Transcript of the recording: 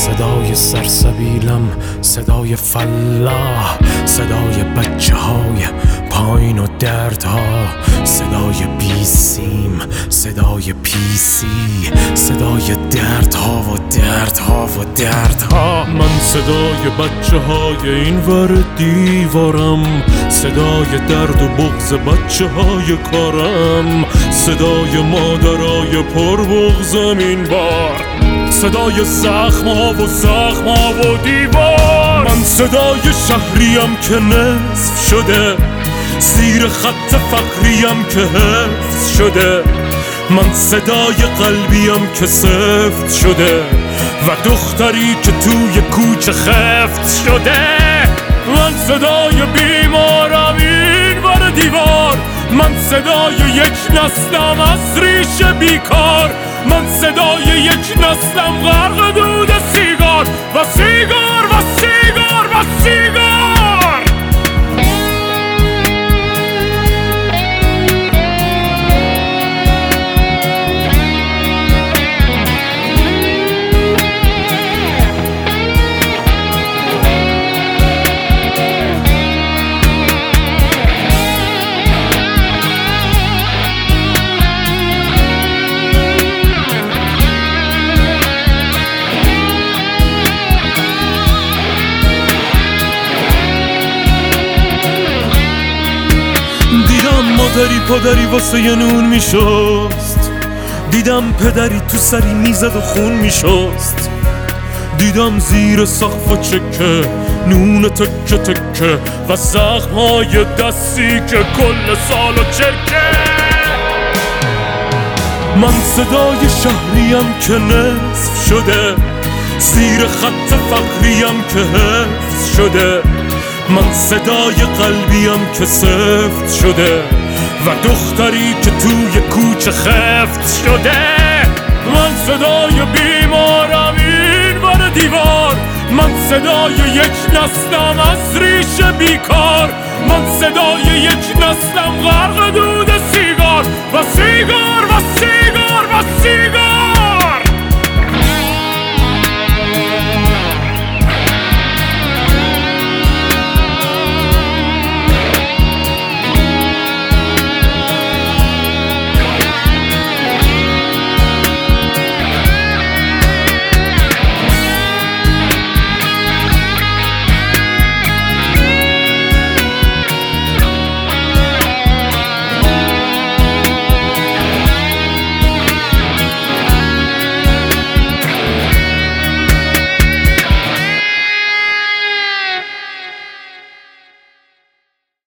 صدای سرسبیلم، صدای فلاح، صدای بچه های پایین و دردها، صدای بیسیم، صدای پیسی، صدای دردها و دردها و دردها. من صدای بچه های این ور دیوارم، صدای درد و بغض بچه های کارم، صدای مادرای پر بغضم این بار، صدای زخم‌ها و دیوار. من صدای شهریم که نصف شده، زیر خط فقریم که حفظ شده. من صدای قلبیم که سفت شده و دختری که توی کوچه خفت شده. من صدای بیمارم این ور دیوار، من صدای یک نسلم از ریشه بیکار، من صدای یک نسلم غرق دود سیگار و سیگار و سیگار و سیگار. مادری پدری واسه یه نون میشست، دیدم پدری تو سری میزد و خون میشست، دیدم زیر سقف و چکه نون تکه تکه و زخم‌های دستی که کل سالو چکه. من صدای شهریم که نصف شده، زیر خط فقریم که حفظ شده. من صدای قلبیم که سفت شده و دختری که توی کوچه خفت شده. من صدای بیمارم این ور دیوار، من صدای یک نسلم از ریشه بیکار، من صدای یک نسلم غرق دود سیگار و سیگار و سیگار و سیگار.